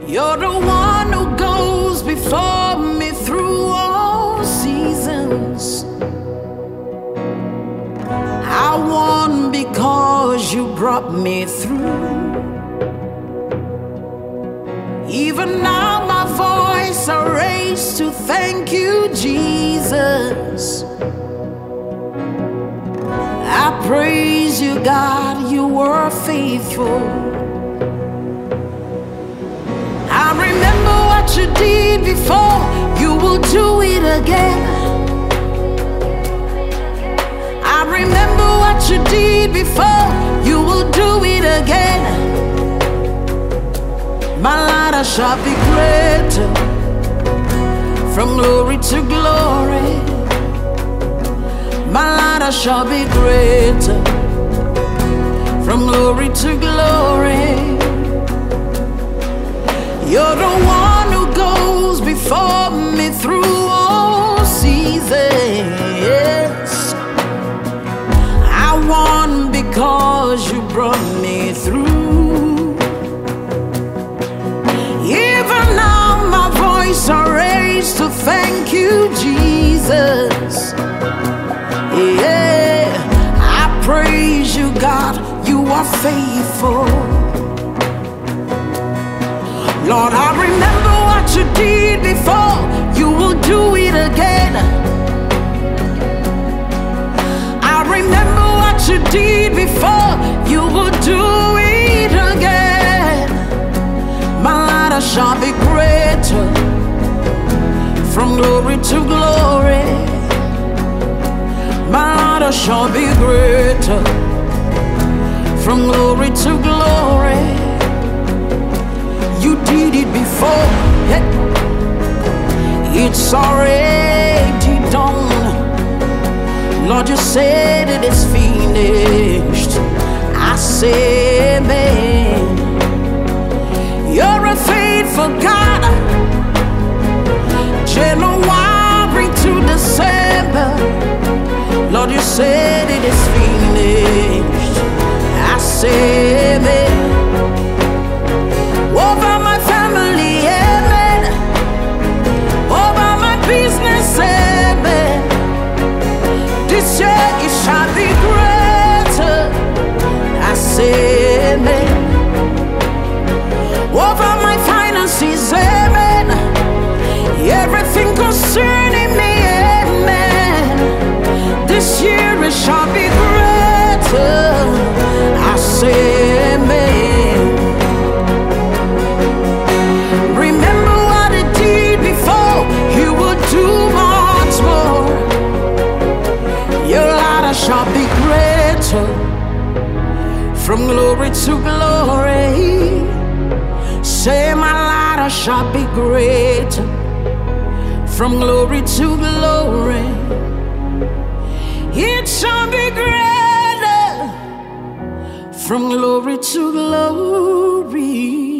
You're the one who goes before me through all seasons. I won because you brought me through. Even now my voice I raise to thank you, Jesus. I praise you, God, you were faithful. I remember what you did before, you will do it again. I remember what you did before, you will do it again. My light shall be greater, from glory to glory. My light shall be greater, from glory to glory. You're the one who goes before me through all seasons. I won because you brought me through. Even now my voice I raise to thank you, Jesus. Yeah, I praise you, God, you are faithful. Lord, I remember what you did before, you will do it again. I remember what you did before, you will do it again. My light shall be greater, from glory to glory. My light shall be greater, from glory to glory. You did it before, it's already done. Lord, you said it is finished. I say amen. You're a faithful God, January to December. Lord, you said it is finished. I say amen. Over my family, amen. Over my business, amen. This year it shall be greater. I say amen. Over my finances, amen. Everything concerning me, amen. This year it shall be greater. I say amen. Remember what it did before, you will do much more. Your light shall be greater, from glory to glory. Say my light shall be greater, from glory to glory. It shall be greater, from glory to glory.